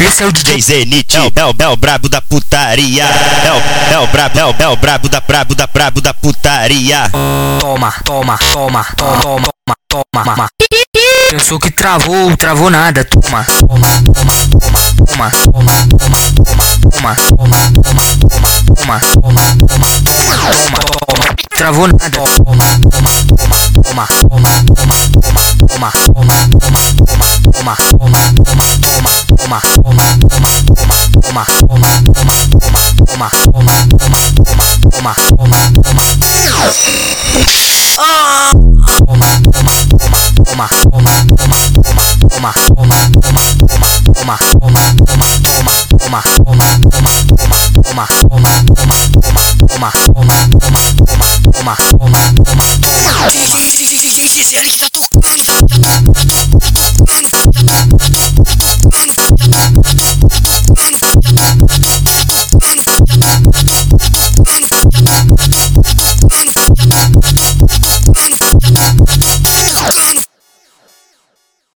Esse é o DJ Zenith, é o brabo da putaria. É o brabo da putaria. Toma. Pensou que travou nada. Toma. Travou nada. DJ Gisele que tá tocando.